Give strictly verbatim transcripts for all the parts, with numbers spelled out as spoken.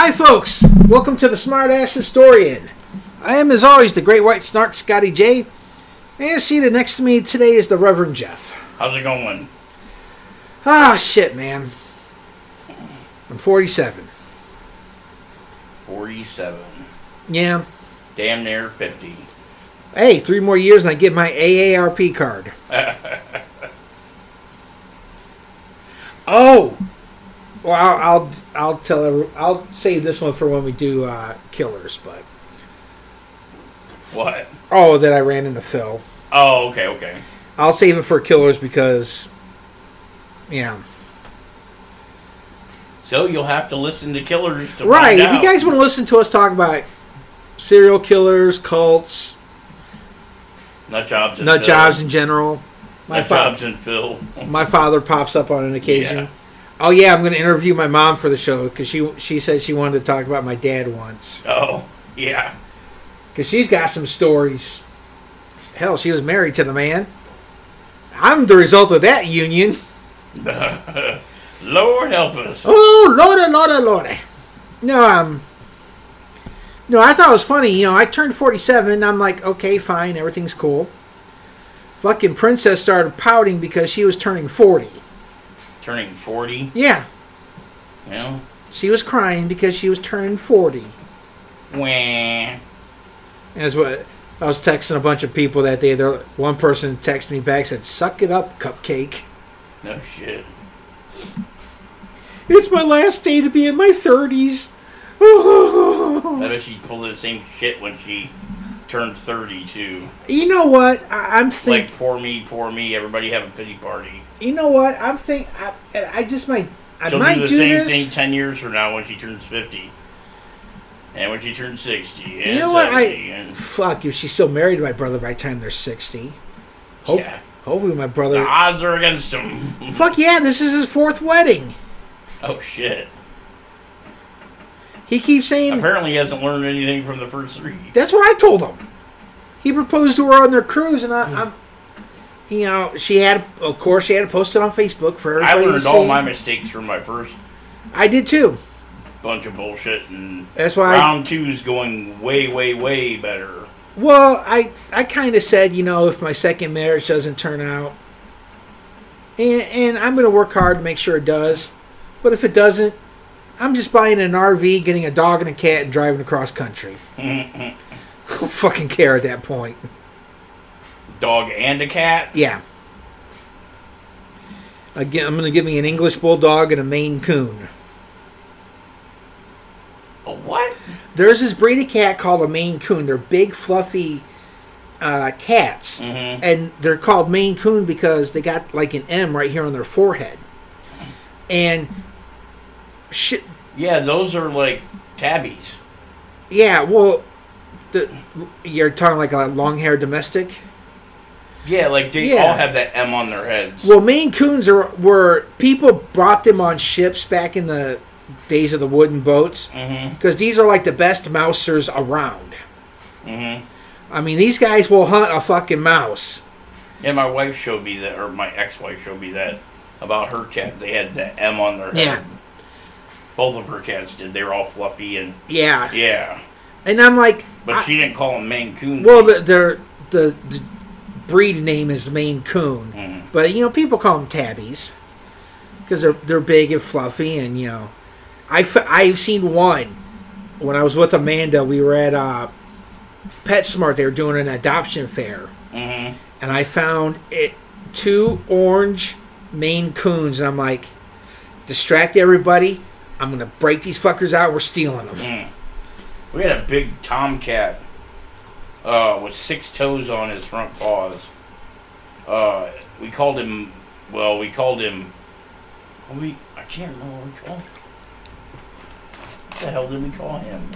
Hi folks, welcome to the Smart Ass Historian. I am as always the Great White Snark, Scotty J. And seated next to me today is the Reverend Jeff. How's it going? Ah, shit, man. I'm forty-seven. forty-seven. Yeah. Damn near fifty. Hey, three more years and I get my A A R P card. Oh! Well, I'll, I'll I'll tell every, I'll save this one for when we do uh, Killers, but What? oh, that I ran into Phil. Oh, okay, okay. I'll save it for Killers because, yeah. So you'll have to listen to Killers to Right. find If out. you guys want to listen to us talk about serial killers, cults, Nut jobs and nut Phil. jobs in general, my Nut fa- jobs and Phil. my father pops up on an occasion. Yeah. Oh yeah, I'm going to interview my mom for the show because she she said she wanted to talk about my dad once Oh, yeah. because she's got some stories. Hell, she was married to the man. I'm the result of that union. Lord help us. Oh lordy, lordy, lordy. No, um, no, I thought it was funny. You know, I turned forty-seven. And I'm like, okay, fine, everything's cool. Fucking princess started pouting because she was turning forty. Turning forty. Yeah. Well, She was crying because she was turning forty. wah. That's what I was texting a bunch of people that day. There, one person texted me back, said, "Suck it up, cupcake. No shit. It's my last day to be in my thirties." I bet she pulled the same shit when she turned thirty too. You know what? I, I'm thinking. Like poor me, poor me. Everybody have a pity party. You know what? I'm think. I, I just might. I She'll might do the do same this. thing ten years from now when she turns fifty. And when she turns sixty. And You know what? I seventy, and fuck if she's still married to my brother by the time they're sixty. Hope, yeah. Hopefully, my The brother. odds are against him. Fuck yeah! This is his fourth wedding. Oh shit. He keeps saying. Apparently he hasn't learned anything from the first three. That's what I told him. He proposed to her on their cruise, and I, I'm. You know, she had. Of course, she had to post it on Facebook for I everybody to learned see. all my mistakes from my first I did too. bunch of bullshit, and That's why. I, round two's going way, way, way better. well, I I kind of said, you know, if my second marriage doesn't turn out, and and I'm gonna work hard to make sure it does, but if it doesn't, I'm just buying an R V, getting a dog and a cat, and driving across country. I don't fucking care at that point. Dog and a cat? Yeah. Again, I'm gonna give me an English bulldog and a Maine Coon. A what? There's this breed of cat called a Maine Coon. They're big, fluffy uh, cats. Mm-hmm. And they're called Maine Coon because they got like an M right here on their forehead. And shit. Yeah, those are like tabbies. Yeah, well, the, you're talking like a long-haired domestic? Yeah, like they Yeah. all have that M on their heads. Well, Maine Coons are were people brought them on ships back in the days of the wooden boats Mm-hmm. because these are like the best mousers around. Mm-hmm. I mean, these guys will hunt a fucking mouse. Yeah, my wife showed me that, or my ex-wife showed me that about her cat. They had that M on their head. Yeah. Both of her cats did. They were all fluffy and Yeah, yeah. and I'm like, But I- she didn't call them Maine Coons. well, the the the, the breed name is Maine Coon, Mhm. but you know people call them tabbies because they're they're big and fluffy, and you know, I I've seen one when I was with Amanda. We were at uh, PetSmart. They were doing an adoption fair, Mm-hmm. and I found it two orange Maine Coons, and I'm like, distract everybody. I'm gonna break these fuckers out. We're stealing them. Mm. We had a big tomcat uh, with six toes on his front paws. Uh, we called him, well, we called him, we, I can't remember what we called him. What the hell did we call him?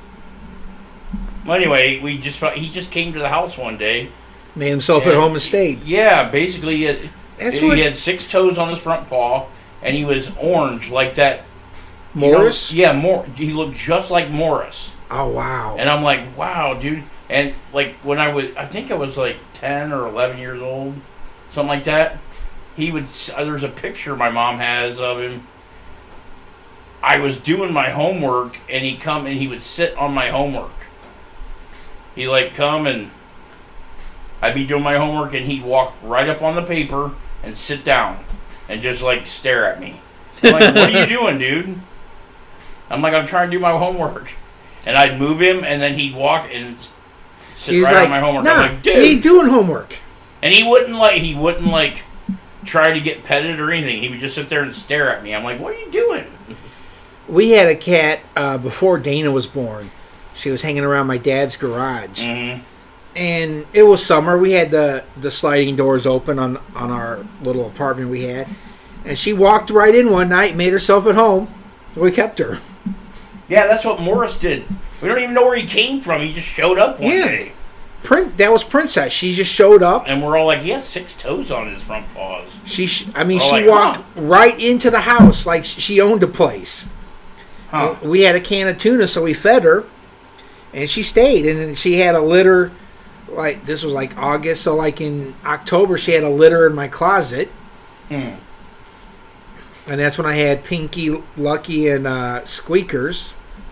Well, anyway, we just, he just came to the house one day. Made himself at and- home and stayed. Yeah, basically, he had, That's he what had six toes on his front paw, and he was orange like that. you know, Morris. yeah, Mor- he looked just like Morris. Oh wow. And I'm like, wow, dude. And like when I was, I think I was like ten or eleven years old, something like that. He would. Uh, there's a picture my mom has of him. I was doing my homework, and he'd come and he would sit on my homework. He'd like come and I'd be doing my homework, and he'd walk right up on the paper and sit down and just like stare at me. I'm like, what are you doing, dude? I'm like, I'm trying to do my homework. And I'd move him, and then he'd walk and sit He's right like, on my homework. Nah, I'm like, dude. you ain't doing homework. And he wouldn't like, he wouldn't like try to get petted or anything. He would just sit there and stare at me. I'm like, what are you doing? We had a cat uh, before Dana was born. She was hanging around my dad's garage. Mm-hmm. And it was summer. We had the, the sliding doors open on, on our little apartment we had. And she walked right in one night, made herself at home. We kept her. Yeah, that's what Morris did. We don't even know where he came from. He just showed up one Yeah. day. Prin- that was Princess. She just showed up. And we're all like, he has six toes on his front paws. She, sh- I mean, We're she like, walked huh. right into the house like sh- she owned a place. Huh. We had a can of tuna, so we fed her, and she stayed. And then she had a litter, like this was like August, so like in October, she had a litter in my closet, Hmm. and that's when I had Pinky, Lucky, and uh, Squeakers.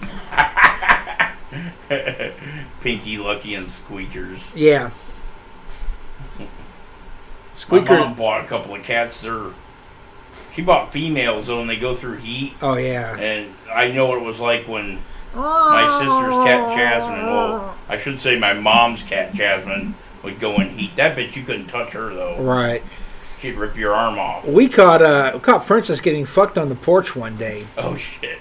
Pinky, Lucky, and Squeakers. Yeah, My Squeaker. mom bought a couple of cats. They're she bought females though, and they go through heat. Oh yeah. And I know what it was like when my sister's cat Jasmine, well, I should say my mom's cat Jasmine, would go in heat. That bitch, you couldn't touch her though. Right. She'd rip your arm off. We caught uh we caught Princess getting fucked on the porch one day. Oh shit.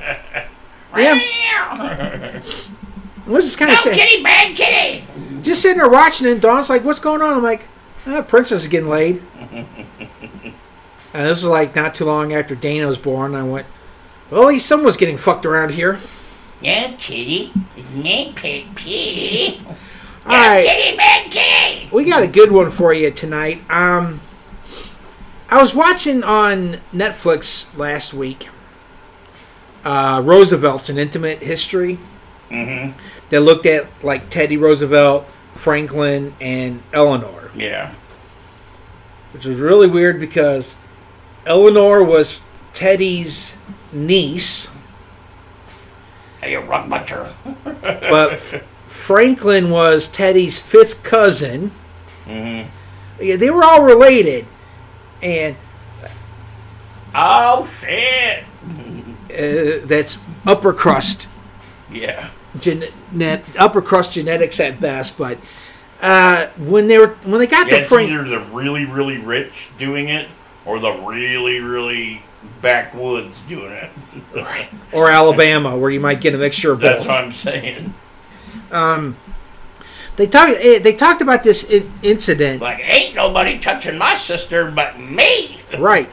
Yeah. We'll just kind No of say, kitty, bad kitty. just sitting there watching it. And Dawn's like, "What's going on?" I'm like, ah, "Princess is getting laid." And this was like not too long after Dana was born. I went, "Well, at least someone's getting fucked around here." Yeah, kitty. It's me, pig, pig. All right, Kitty, bad kitty. we got a good one for you tonight. Um, I was watching on Netflix last week. Uh, Roosevelt's an intimate history. Mm-hmm. That looked at like Teddy Roosevelt, Franklin, and Eleanor, Yeah. which was really weird because Eleanor was Teddy's niece, Hey, you rug butcher. but F- Franklin was Teddy's fifth cousin. Mm-hmm. Yeah, they were all related, and Oh shit. uh, that's upper crust, Yeah. gen- net, upper crust genetics at best. But uh, when they were when they got Yeah, to it's Frank, either the really, really rich doing it or the really, really backwoods doing it. or Alabama, where you might get a mixture of That's both. what I'm saying. Um, they talked. They talked about this in- incident, Like, ain't nobody touching my sister but me. right?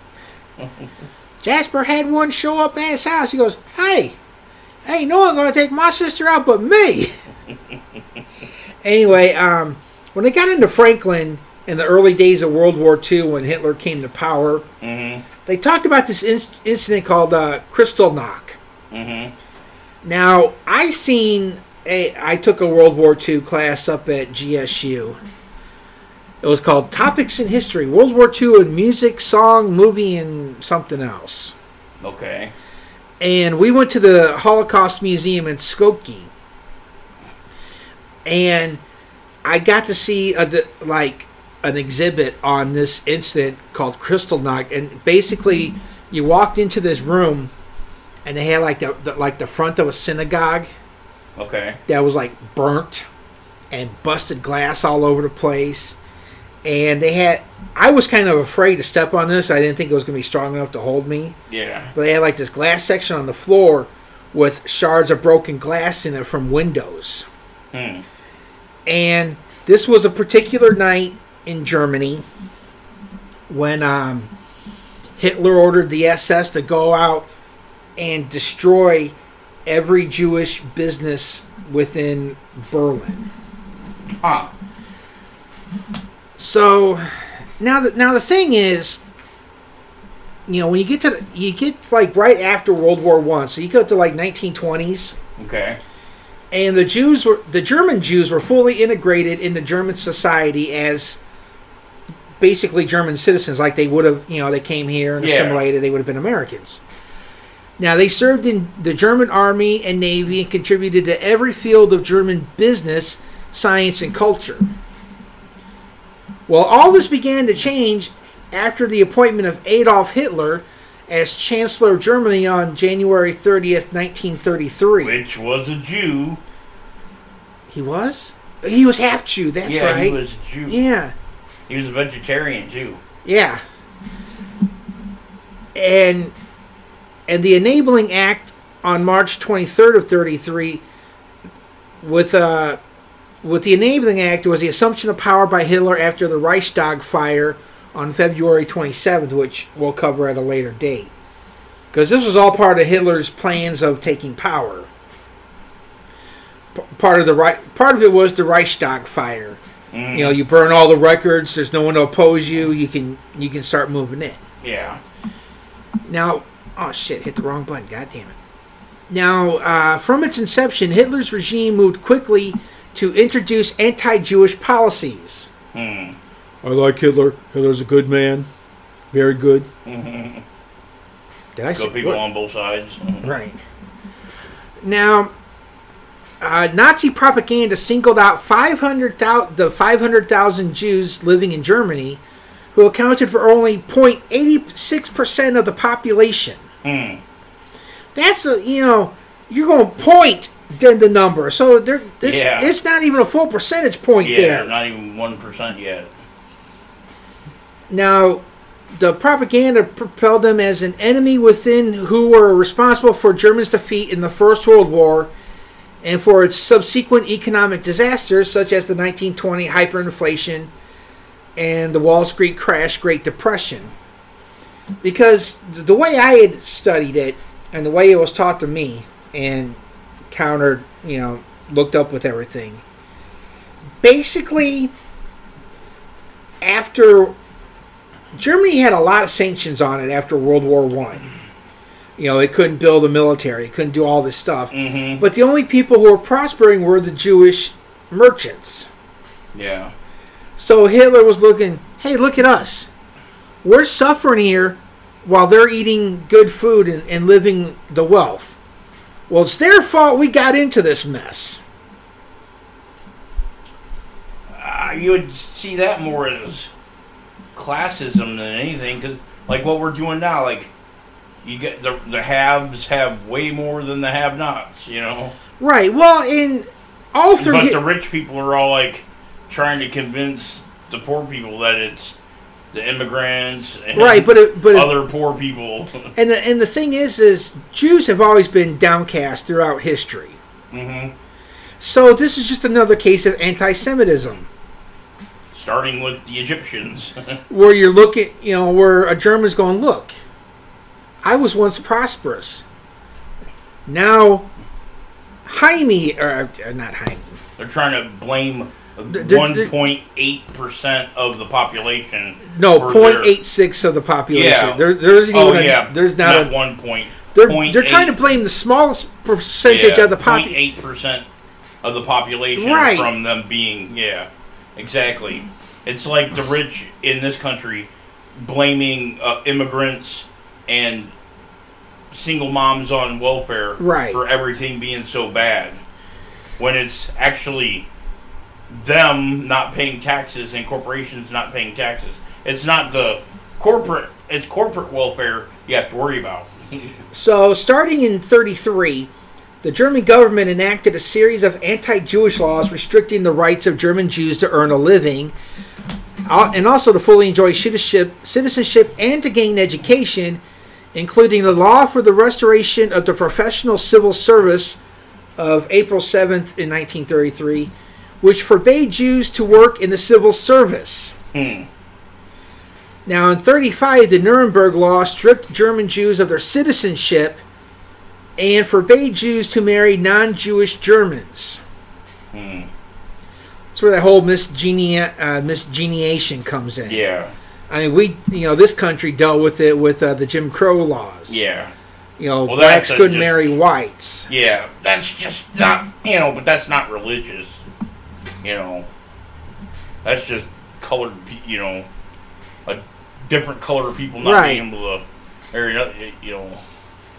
Jasper had one show up at his house. He goes, "Hey, ain't no one gonna take my sister out but me." Anyway, um, when they got into Franklin in the early days of World War Two, when Hitler came to power, Mm-hmm. they talked about this in- incident called uh, Kristallnacht. Mm-hmm. Now, I seen a. I took a World War Two class up at G S U. It was called Topics in History, World War Two in Music, Song, Movie, and something else. Okay. And we went to the Holocaust Museum in Skokie. And I got to see a, like an exhibit on this incident called Kristallnacht. And basically, you walked into this room, and they had like the, the like the front of a synagogue Okay. that was like burnt and busted glass all over the place. And they had, I was kind of afraid to step on this. I didn't think it was going to be strong enough to hold me. Yeah. But they had like this glass section on the floor with shards of broken glass in it from windows. Hmm. And this was a particular night in Germany when um, Hitler ordered the S S to go out and destroy every Jewish business within Berlin. Huh. So now the now the thing is, you know, when you get to the, you get like right after World War One, so you go to like nineteen twenties, Okay. and the Jews were the German Jews were fully integrated into German society as basically German citizens, like they would have, you know, they came here and Yeah. assimilated, they would have been Americans. Now, they served in the German Army and Navy and contributed to every field of German business, science, and culture. Well, all this began to change after the appointment of Adolf Hitler as Chancellor of Germany on January thirtieth, nineteen thirty-three. Which was a Jew. He was? He was half Jew, that's yeah, right. Yeah, he was a Jew. Yeah. He was a vegetarian Jew. Yeah. And and the Enabling Act on March twenty-third of thirty-three, with uh, with the Enabling Act was the assumption of power by Hitler after the Reichstag fire on February twenty-seventh, which we'll cover at a later date. Because this was all part of Hitler's plans of taking power. P- part of the right, part of it was the Reichstag fire. Mm. You know, you burn all the records. There's no one to oppose you. You can you can start moving in. Yeah. Now, oh shit! Hit the wrong button. God damn it! Now, uh, from its inception, Hitler's regime moved quickly to introduce anti-Jewish policies. Hmm. I like Hitler. Hitler's a good man. Very good. Mm-hmm. Did I say good people what? on both sides? Mm-hmm. Right. Now, uh, Nazi propaganda singled out five hundred thousand the five hundred thousand Jews living in Germany, who accounted for only zero point eight six percent of the population. Hmm. That's a, you know, you're going point then the number. So there, this, yeah. it's not even a full percentage point yeah, there. not even one percent yet. Now, the propaganda propelled them as an enemy within who were responsible for Germany's defeat in the First World War and for its subsequent economic disasters, such as the nineteen twenty hyperinflation and the Wall Street crash, Great Depression. Because the way I had studied it and the way it was taught to me and countered, you know, looked up with everything, basically, after Germany had a lot of sanctions on it after World War One. You know, it couldn't build a military, it couldn't do all this stuff. Mm-hmm. But the only people who were prospering were the Jewish merchants. Yeah. So Hitler was looking, hey, look at us. We're suffering here while they're eating good food and, and living the wealth. Well, it's their fault we got into this mess. Uh, you would see that more as classism than anything, because like what we're doing now, like you get the the haves have way more than the have-nots, you know. Right. Well, in all three, but the rich people are all like trying to convince the poor people that it's the immigrants and right, but it, but other if, poor people. and the and the thing is, is Jews have always been downcast throughout history. Mm-hmm. So this is just another case of anti-Semitism. Starting with the Egyptians. Where you're looking, you know, where a German's going, look, I was once prosperous. Now, Jaime, or uh, not Jaime. They're trying to blame they're, one point eight percent of the population. No, zero point eight six of the population. Yeah. There, there's even oh, a, yeah. there's not, not a one point. They're point they're trying to eight. blame the smallest percentage yeah, of the population. zero point eight percent of the population right. from them being yeah, exactly. It's like the rich in this country blaming uh, immigrants and single moms on welfare right. for everything being so bad, when it's actually them not paying taxes and corporations not paying taxes. It's not the corporate, it's corporate welfare you have to worry about. So, starting in thirty-three, the German government enacted a series of anti-Jewish laws restricting the rights of German Jews to earn a living, uh, and also to fully enjoy citizenship, citizenship and to gain education, including the law for the restoration of the professional civil service of April seventh in nineteen thirty-three, which forbade Jews to work in the civil service. Hmm. Now, in thirty-five, the Nuremberg Law stripped German Jews of their citizenship and forbade Jews to marry non-Jewish Germans. Hmm. That's where that whole misgenia, uh, misgeniation comes in. Yeah. I mean, we, you know, this country dealt with it with uh, the Jim Crow laws. Yeah. You know, well, blacks a, couldn't just, marry whites. Yeah, that's just not, you know, but that's not religious. You know, that's just colored, you know, a different color of people not right. being able to marry, you know.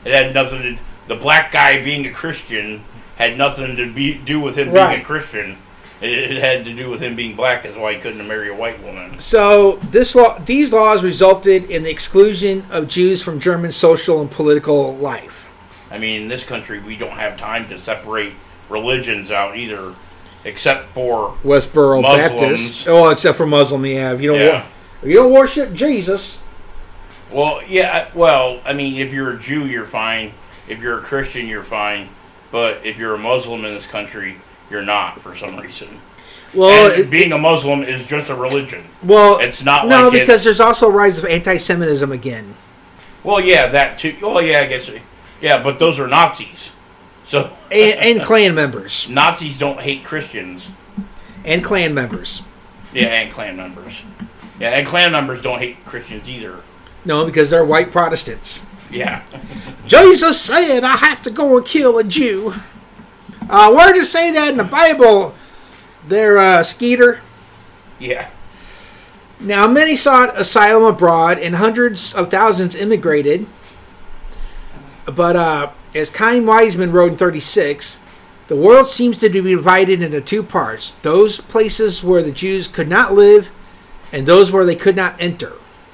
It had nothing to. The black guy being a Christian had nothing to be, do with him Right. being a Christian. It, it had to do with him being black. That's why he couldn't marry a white woman. So this law, these laws resulted in the exclusion of Jews from German social and political life. I mean, in this country, we don't have time to separate religions out either, except for Westboro Muslims. Baptist. Oh, except for Muslim, yeah. If you don't, Yeah. wor- you don't worship Jesus. Well, yeah. Well, I mean, if you're a Jew, you're fine. If you're a Christian, you're fine. But if you're a Muslim in this country, you're not for some reason. Well, And it, being a Muslim is just a religion. well, It's not no, like because it's- there's also a rise of anti-Semitism again. Well, yeah, that too. Well, yeah, I guess. Yeah, but those are Nazis. So and, and Klan members. Nazis don't hate Christians. And Klan members. Yeah, and Klan members. Yeah, and Klan members don't hate Christians either. No, because they're white Protestants. Yeah. Jesus said, I have to go and kill a Jew. Uh, where does it say that in the Bible? There, uh, Skeeter. Yeah. Now, many sought asylum abroad, and hundreds of thousands immigrated. But uh, as Chaim Weizmann wrote in thirty-six, the world seems to be divided into two parts. Those places where the Jews could not live, and those where they could not enter.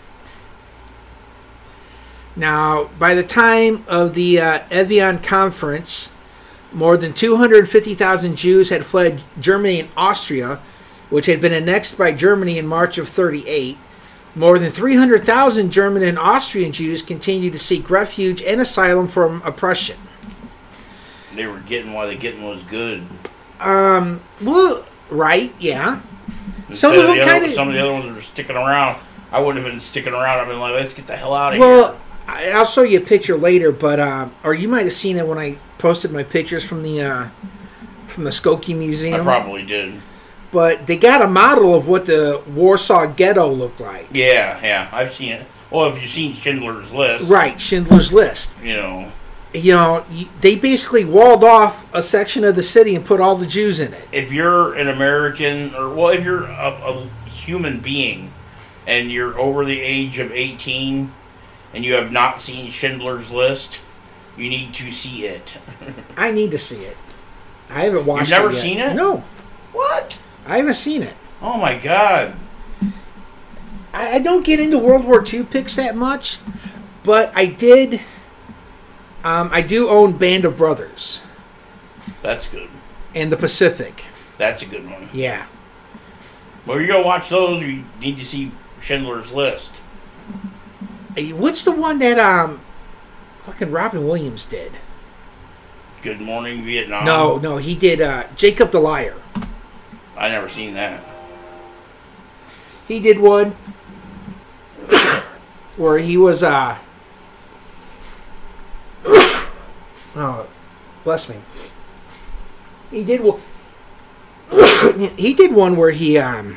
Now, by the time of the uh, Evian Conference, more than two hundred fifty thousand Jews had fled Germany and Austria, which had been annexed by Germany in March of thirty-eight. More than three hundred thousand German and Austrian Jews continued to seek refuge and asylum from oppression. They were getting while the getting was good. Um, well, right, yeah. Some Instead of them the other- kind of... Some of the other ones were sticking around. I wouldn't have been sticking around. I've been like, let's get the hell out of Well, here. I- I'll show you a picture later, but uh, or you might have seen it when I posted my pictures from the uh, from the Skokie I Museum. probably did. But they got a model of what the Warsaw Ghetto looked like. Yeah, yeah, I've seen it. Well, if you've seen Schindler's List, Right, Schindler's List. you know, You know, y- they basically walled off a section of the city and put all the Jews in it. if you're an American, or well, if you're a, a human being and you're over the age of eighteen and you have not seen Schindler's List, you need to see it. I need to see it. I haven't watched You've never it yet. seen it? No, What? I haven't seen it. Oh my God. I, I don't get into World War Two pics that much, but I did. Um, I do own Band of Brothers That's good. and The Pacific. That's a good one. Yeah. Well, you're going to watch those, you need to see Schindler's List. Hey, what's the one that um, fucking Robin Williams did? Good Morning Vietnam. No, no, he did uh, Jacob the Liar. I never seen that. He did one where he was uh oh, bless me. He did one. He did one where he um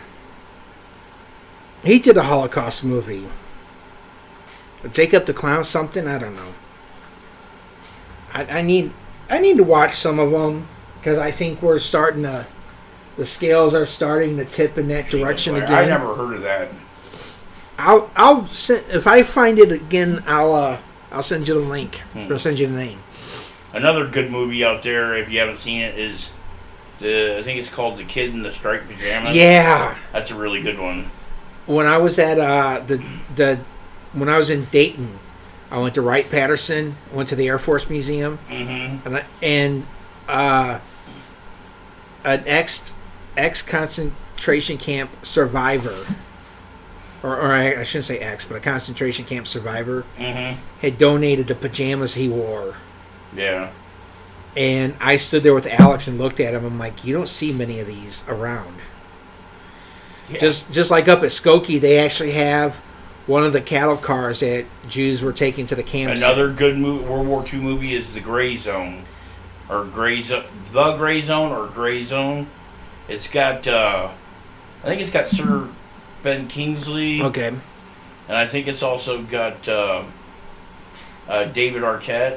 he did a Holocaust movie. Jacob the Clown, something, I don't know. I, I need I need to watch some of them because I think we're starting to. The scales are starting to tip in that direction again. I never heard of that. I'll I'll send, if I find it again, I'll uh, I'll send you the link. Hmm. Or send you the name. Another good movie out there, if you haven't seen it, is the I think it's called The Kid in the Striped Pajamas. Yeah. That's a really good one. When I was at uh, the the when I was in Dayton, I went to Wright Patterson. Went to the Air Force Museum, Mm-hmm. and I, and uh, an ex ex concentration camp survivor, or, or I, I shouldn't say ex, but a concentration camp survivor Mm-hmm. had donated the pajamas he wore. Yeah. And I stood there with Alex and looked at him. I'm like, you don't see many of these around. Yeah. Just just like up at Skokie, they actually have one of the cattle cars that Jews were taking to the camps. Another good movie, World War Two movie is The Gray Zone, or Gray Zone, The Gray Zone, or Gray Zone. It's got, uh, I think it's got Sir Ben Kingsley, Okay. and I think it's also got uh, uh, David Arquette.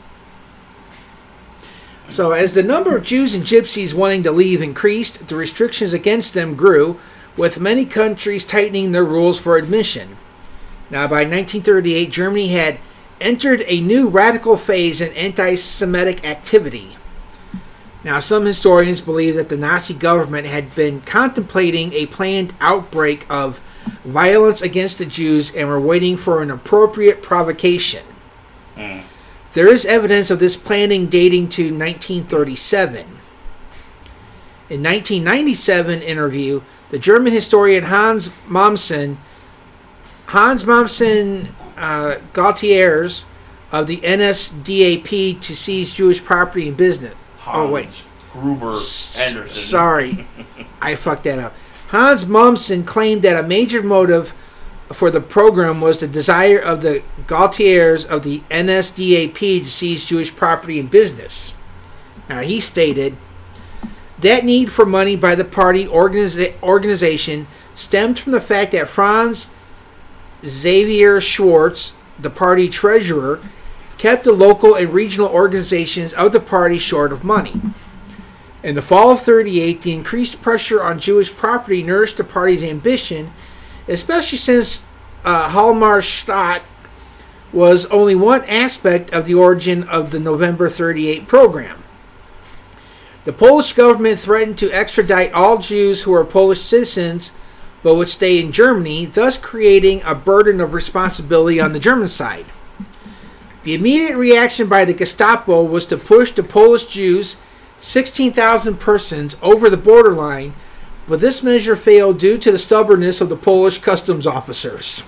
So as the number of Jews and Gypsies wanting to leave increased, the restrictions against them grew, with many countries tightening their rules for admission. Now, by nineteen thirty-eight, Germany had entered a new radical phase in anti-Semitic activity. Now, some historians believe that the Nazi government had been contemplating a planned outbreak of violence against the Jews and were waiting for an appropriate provocation. Mm. There is evidence of this planning dating to nineteen thirty-seven. In nineteen ninety-seven interview, the German historian Hans Mommsen, Hans Mommsen uh, Gaultiers of the N S D A P to seize Jewish property and business. Hans Oh, wait. Gruber S- Anderson. Sorry, I fucked that up. Hans Mommsen claimed that a major motive for the program was the desire of the Gaultiers of the N S D A P to seize Jewish property and business. Now, he stated, that need for money by the party organiza- organization stemmed from the fact that Franz Xavier Schwartz, the party treasurer, kept the local and regional organizations of the party short of money. In the fall of thirty-eight, the increased pressure on Jewish property nourished the party's ambition, especially since uh, Halberstadt was only one aspect of the origin of the November thirty-eight program. The Polish government threatened to extradite all Jews who were Polish citizens but would stay in Germany, thus creating a burden of responsibility on the German side. The immediate reaction by the Gestapo was to push the Polish Jews, sixteen thousand persons, over the borderline, but this measure failed due to the stubbornness of the Polish customs officers.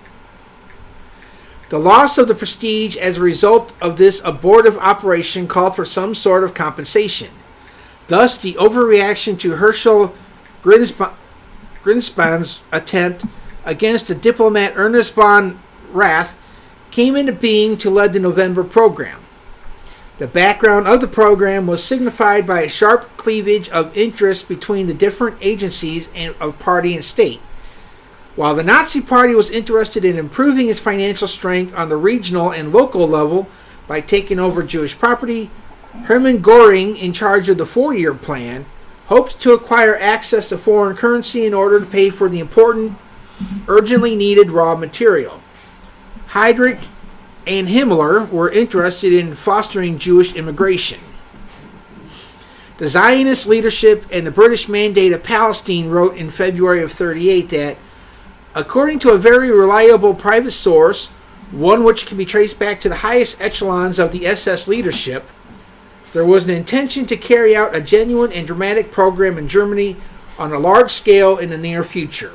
The loss of the prestige as a result of this abortive operation called for some sort of compensation. Thus, the overreaction to Herschel Grinspan, Grinspan's attempt against the diplomat Ernest von Rath came into being to lead the November program. The background of the program was signified by a sharp cleavage of interest between the different agencies and of party and state. While the Nazi Party was interested in improving its financial strength on the regional and local level by taking over Jewish property, Hermann Göring, in charge of the four-year plan, hoped to acquire access to foreign currency in order to pay for the important, urgently needed raw material. Heydrich and Himmler were interested in fostering Jewish immigration. The Zionist leadership and the British Mandate of Palestine wrote in February of thirty-eight that, according to a very reliable private source, one which can be traced back to the highest echelons of the S S leadership, there was an intention to carry out a genuine and dramatic program in Germany on a large scale in the near future.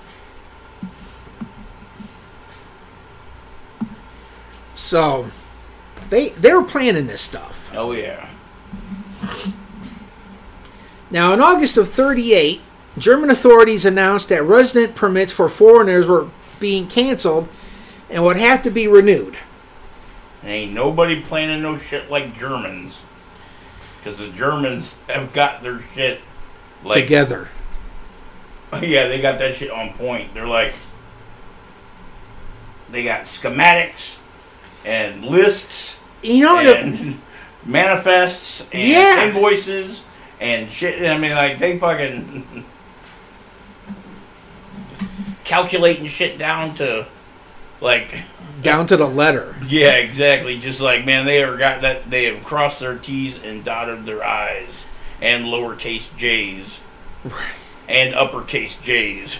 So, they they were planning this stuff. Oh, yeah. Now, in August of thirty-eight, German authorities announced that resident permits for foreigners were being canceled and would have to be renewed. Ain't nobody planning no shit like Germans. Because the Germans have got their shit like, together. Yeah, they got that shit on point. They're like, they got schematics and lists, you know, and the, manifests and yeah. invoices and shit. I mean, like, they fucking calculating shit down to, like, down to the letter. Yeah, exactly. Just like, man, they have got that. They have crossed their T's and dotted their I's, and lowercase J's, and uppercase J's.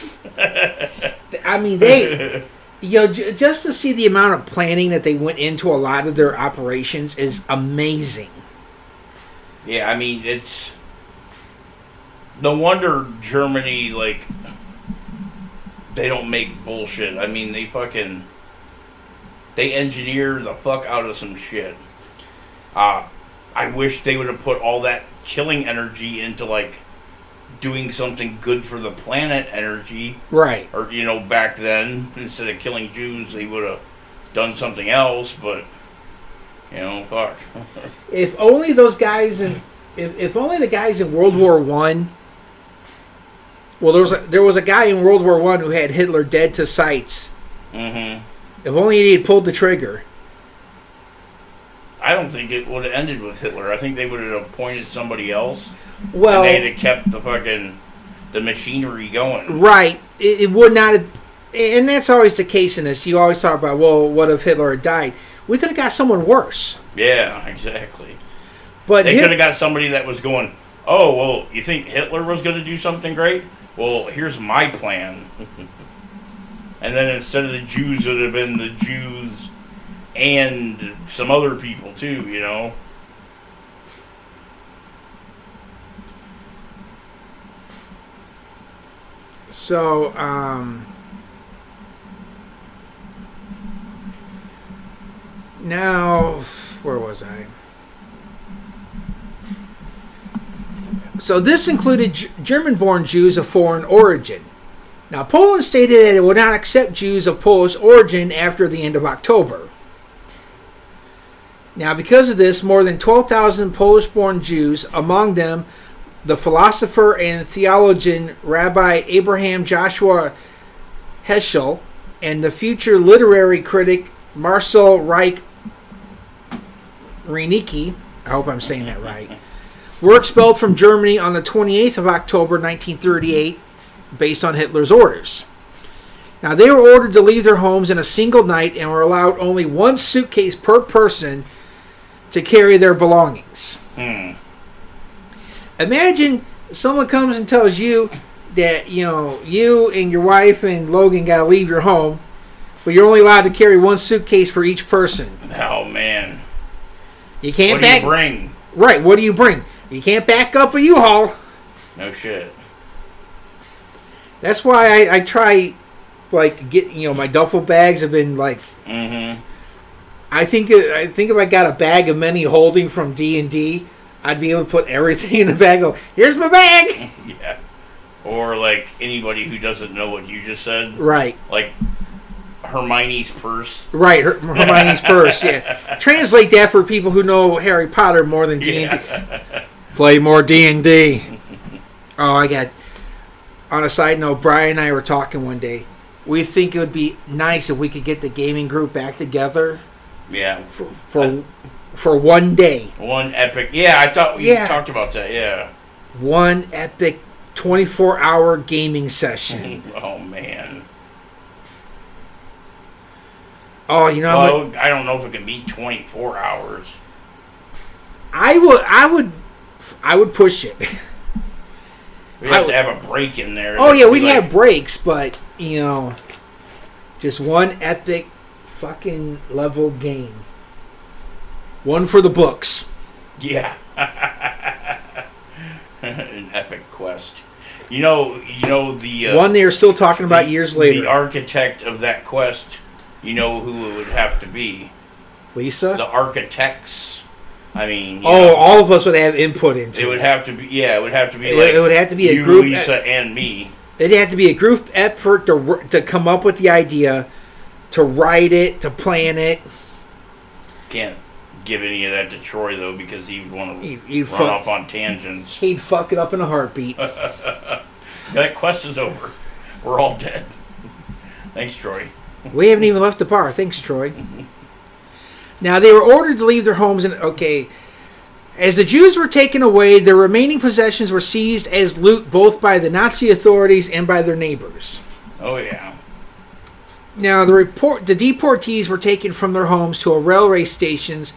I mean, they, you know, j- just to see the amount of planning that they went into a lot of their operations is amazing. Yeah, I mean, it's no wonder Germany, like, they don't make bullshit. I mean, they fucking. They engineer the fuck out of some shit. Uh, I wish they would have put all that killing energy into, like, doing something good for the planet energy. Right. Or, you know, back then, instead of killing Jews, they would have done something else, but, you know, fuck. If only those guys in, if, if only the guys in World War One. Well, there was a, there was a guy in World War One who had Hitler dead to sights. Mm-hmm. If only he had pulled the trigger. I don't think it would have ended with Hitler. I think they would have appointed somebody else. Well, and they'd have kept the fucking the machinery going. Right. It, it would not have. and that's always the case in this. You always talk about, well, what if Hitler had died? We could have got someone worse. Yeah, exactly. But they Hit- could have got somebody that was going, oh, well, you think Hitler was going to do something great? Well, here's my plan. And then instead of the Jews, it would have been the Jews and some other people, too, you know? So, um... now, where was I? So this included G- German-born Jews of foreign origin. Now, Poland stated that it would not accept Jews of Polish origin after the end of October. Now, because of this, more than twelve thousand Polish-born Jews, among them the philosopher and theologian Rabbi Abraham Joshua Heschel and the future literary critic Marcel Reich Reinecke, I hope I'm saying that right, were expelled from Germany on the twenty-eighth of October nineteen thirty-eight based on Hitler's orders. Now, they were ordered to leave their homes in a single night and were allowed only one suitcase per person to carry their belongings. Hmm. Imagine someone comes and tells you that, you know, you and your wife and Logan got to leave your home, but you're only allowed to carry one suitcase for each person. Oh, man. You can't what do back... you bring? Right, what do you bring? You can't back up a U-Haul. No shit. That's why I, I try, like, get, you know, my duffel bags have been, like... Mm-hmm. I think I think if I got a bag of many holding from D and D, I'd be able to put everything in the bag. Go, here's my bag. Yeah. Or like anybody who doesn't know what you just said. Right. Like Hermione's purse. Right. Her, Hermione's purse. Yeah. Translate that for people who know Harry Potter more than D and D. Yeah. Play more D and D. Oh, I got. On a side note, Brian and I were talking one day. We think it would be nice if we could get the gaming group back together. Yeah. For for, for one day. One epic. Yeah, I thought we Yeah. talked about that. Yeah. One epic twenty-four hour gaming session. Oh man. Oh, you know. Well, what? I don't know if it can be twenty-four hours. I would. I would. I would push it. We have I to have a break in there. Oh yeah, Be we'd like, have breaks, but you know, just one epic fucking level game. One for the books. Yeah. An epic quest. You know, you know the uh, one they are still talking about the, years later. The architect of that quest. You know who it would have to be. Lisa. The architects. I mean. You Oh, know, all of us would have input into it. It would have to be. Yeah, it would have to be. It, like it would have to be a you, group. Lisa, and me. It'd have to be a group effort to wor- to come up with the idea, to write it, to plan it. Can't give any of that to Troy though because he would want to He'd- he'd run fuck- off on tangents. He'd fuck it up in a heartbeat. That quest is over. We're all dead. Thanks, Troy. We haven't even left the bar. Thanks, Troy. Now, they were ordered to leave their homes and, okay, as the Jews were taken away, their remaining possessions were seized as loot both by the Nazi authorities and by their neighbors. Oh yeah. Now, the report, the deportees were taken from their homes to a railway stations.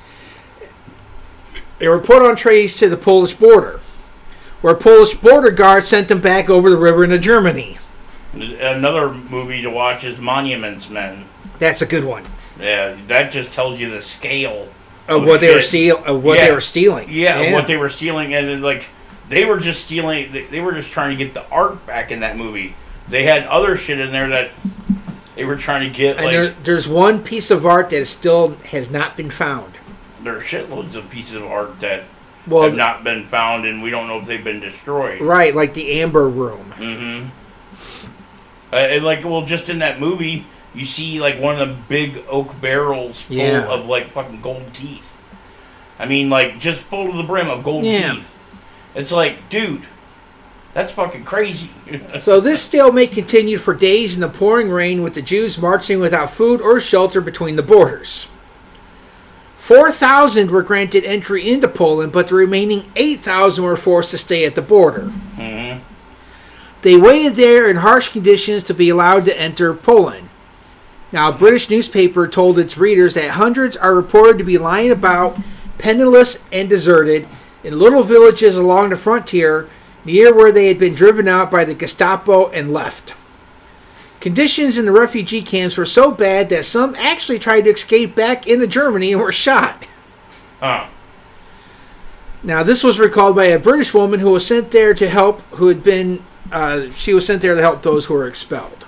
They were put on trains to the Polish border, where Polish border guards sent them back over the river into Germany. Another movie to watch is Monuments Men. That's a good one. Yeah, that just tells you the scale Of of what they were shit. steal, of what Yeah. they were stealing. Yeah, of what they were stealing, and then, like they were just stealing. They, they were just trying to get the art back in that movie. They had other shit in there that they were trying to get. And like there, there's one piece of art that still has not been found. there are shitloads of pieces of art that Well, have not been found, and we don't know if they've been destroyed. right, like the Amber Room. Mm-hmm. Uh, and like, well, just in that movie, you see like one of the big oak barrels full Yeah. of like fucking gold teeth. I mean, like just full to the brim of gold Yeah. teeth. It's like, dude, that's fucking crazy. So this stalemate continued for days in the pouring rain, with the Jews marching without food or shelter between the borders. four thousand were granted entry into Poland, but the remaining eight thousand were forced to stay at the border. Mm-hmm. They waited there in harsh conditions to be allowed to enter Poland. Now, a British newspaper told its readers that hundreds are reported to be lying about, penniless and deserted, in little villages along the frontier, near where they had been driven out by the Gestapo and left. Conditions in the refugee camps were so bad that some actually tried to escape back into Germany and were shot. Huh. Now, this was recalled by a British woman who was sent there to help, who had been, uh, she was sent there to help those who were expelled.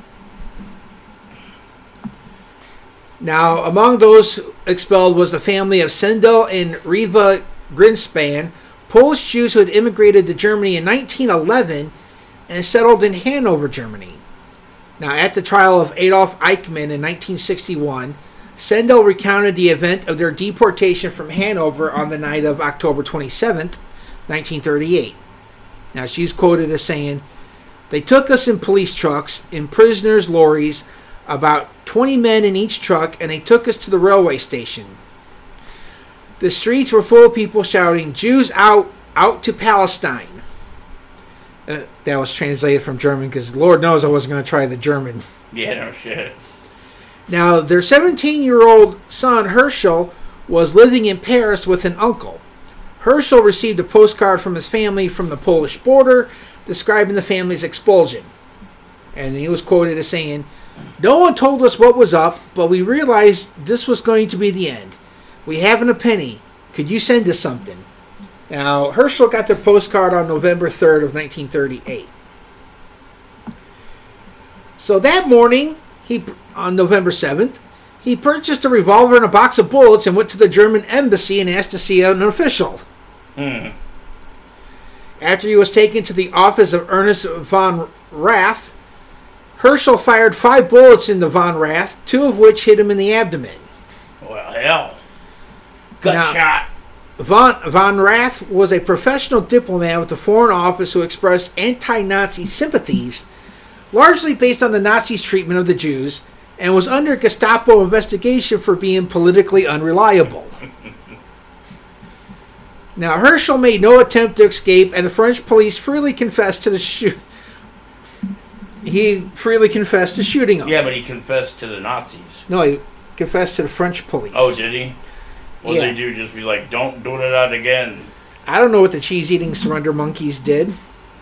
Now, among those expelled was the family of Sendel and Riva Grinspan, Polish Jews who had immigrated to Germany in nineteen eleven and settled in Hanover, Germany. Now, at the trial of Adolf Eichmann in nineteen sixty-one, Sendel recounted the event of their deportation from Hanover on the night of October twenty-seventh, nineteen thirty-eight. Now, she's quoted as saying, "They took us in police trucks, in prisoners' lorries, about twenty men in each truck, and they took us to the railway station. The streets were full of people shouting, 'Jews out, out to Palestine.'" Uh, that was translated from German because Lord knows I wasn't going to try the German. Yeah, no shit. Now, their seventeen-year-old son, Herschel, was living in Paris with an uncle. Herschel received a postcard from his family from the Polish border describing the family's expulsion. And he was quoted as saying, "No one told us what was up, but we realized this was going to be the end. We haven't a penny. Could you send us something?" Now, Herschel got the postcard on November third of nineteen thirty-eight. So that morning, he on November seventh, he purchased a revolver and a box of bullets and went to the German embassy and asked to see an official. Hmm. After he was taken to the office of Ernest von Rath, Herschel fired five bullets into von Rath, two of which hit him in the abdomen. Well, hell. Gut Now, shot. Von, von Rath was a professional diplomat with the Foreign Office who expressed anti-Nazi sympathies, largely based on the Nazis' treatment of the Jews, and was under Gestapo investigation for being politically unreliable. Now, Herschel made no attempt to escape, and the French police freely confessed to the shoot. He freely confessed to shooting him. Yeah, but he confessed to the Nazis. No, he confessed to the French police. Oh, did he? What Yeah. did they do? Just be like, don't do that again. I don't know what the cheese-eating surrender monkeys did.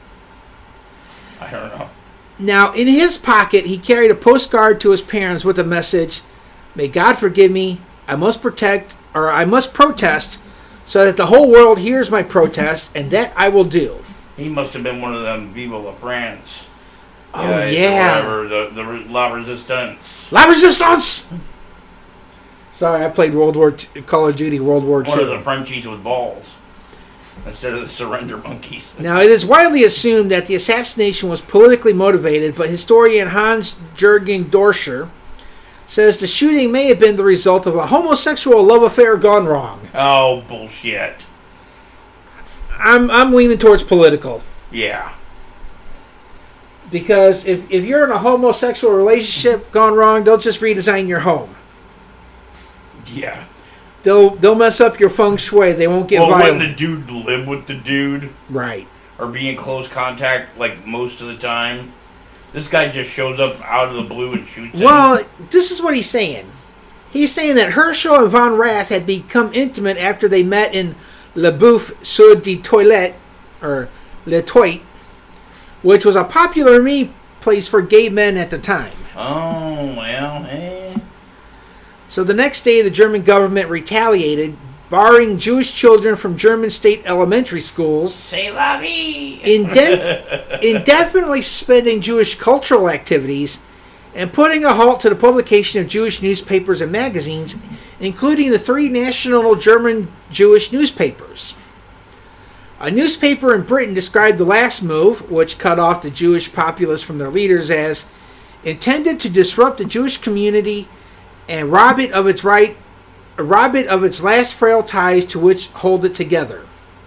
I don't know. Now, in his pocket, he carried a postcard to his parents with a message, "May God forgive me. I must protect, or I must protest, so that the whole world hears my protest, and that I will do." He must have been one of them Vive la France. Oh, guys, or yeah. Whatever, the, the La Resistance. La Resistance! Sorry, I played World War Two, Call of Duty World War One Two. of the Frenchies with balls. Instead of the surrender monkeys. Now, it is widely assumed that the assassination was politically motivated, but historian Hans-Jürgen Dorscher says the shooting may have been the result of a homosexual love affair gone wrong. Oh, bullshit. I'm I'm leaning towards political. Yeah. Because if, if you're in a homosexual relationship gone wrong, they'll just redesign your home. Yeah. They'll they'll mess up your feng shui. They won't get well, violent. when the dude live with the dude. Right. Or be in close contact, like, most of the time. This guy just shows up out of the blue and shoots him. Well, this is what he's saying. He's saying that Herschel and von Rath had become intimate after they met in Le Boeuf sur de Toilette, or Le Toit, which was a popular meeting place for gay men at the time. Oh, well, eh. So the next day, the German government retaliated, barring Jewish children from German state elementary schools, C'est la vie! indef- indefinitely suspending Jewish cultural activities, and putting a halt to the publication of Jewish newspapers and magazines, including the three national German Jewish newspapers. A newspaper in Britain described the last move, which cut off the Jewish populace from their leaders, as intended to disrupt the Jewish community and rob it of its right, rob it of its last frail ties to which hold it together.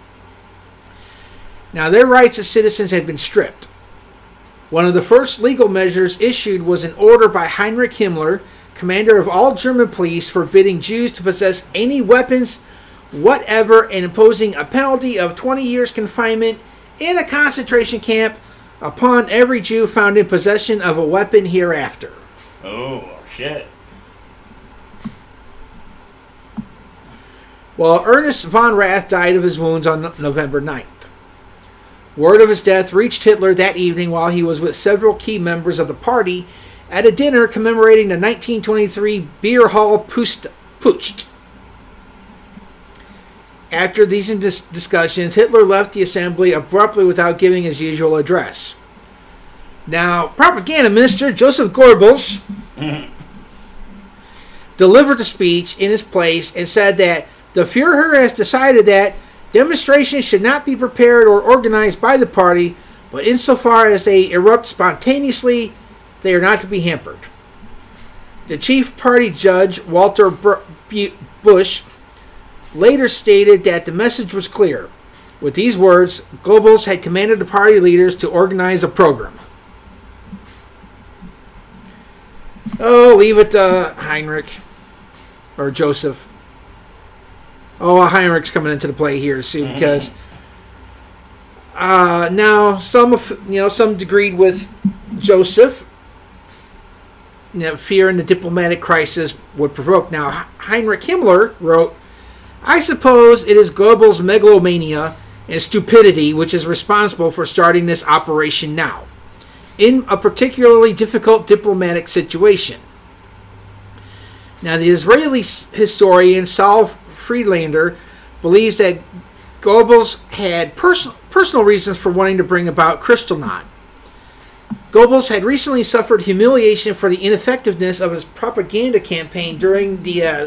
Now, their rights as citizens had been stripped. One of the first legal measures issued was an order by Heinrich Himmler, commander of all German police, forbidding Jews to possess any weapons whatever and imposing a penalty of twenty years confinement in a concentration camp upon every Jew found in possession of a weapon hereafter. Oh, shit. Well, Ernest von Rath died of his wounds on November ninth. Word of his death reached Hitler that evening while he was with several key members of the party at a dinner commemorating the nineteen twenty-three Beer Hall Putsch. After these dis- discussions, Hitler left the assembly abruptly without giving his usual address. Now, propaganda minister Joseph Goebbels delivered the speech in his place and said that the Führer has decided that demonstrations should not be prepared or organized by the party, but insofar as they erupt spontaneously, they are not to be hampered. The chief party judge, Walter Busch, later stated that the message was clear. With these words, Goebbels had commanded the party leaders to organize a program. Oh, leave it to Heinrich. Or Joseph. Oh, Heinrich's coming into the play here soon because uh, now some of you know some agreed with Joseph. You know, fear in the diplomatic crisis would provoke. Now Heinrich Himmler wrote, "I suppose it is Goebbels' megalomania and stupidity which is responsible for starting this operation now, in a particularly difficult diplomatic situation." Now the Israeli historian Saul Friedlander believes that Goebbels had pers- personal reasons for wanting to bring about Kristallnacht. Goebbels had recently suffered humiliation for the ineffectiveness of his propaganda campaign during the uh,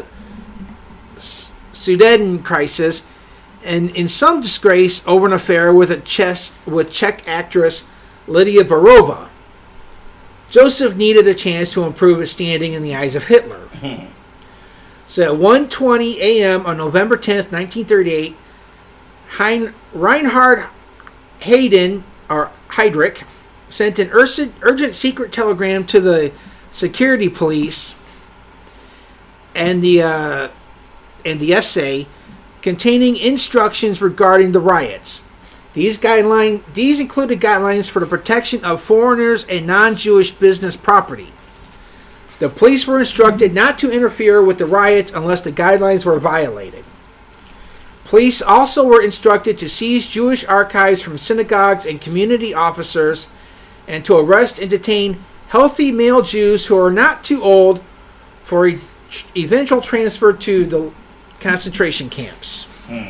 Sudeten crisis, and in some disgrace over an affair with a chess with Czech actress Lydia Barova. Joseph needed a chance to improve his standing in the eyes of Hitler. So at one twenty a.m. on November tenth, nineteen thirty-eight, hein- Reinhard Hayden, or Heydrich, sent an urgent, urgent secret telegram to the security police and the uh, and the S A containing instructions regarding the riots. These guideline these included guidelines for the protection of foreigners and non-Jewish business property. The police were instructed not to interfere with the riots unless the guidelines were violated. Police also were instructed to seize Jewish archives from synagogues and community officers and to arrest and detain healthy male Jews who are not too old for e- eventual transfer to the concentration camps. Hmm.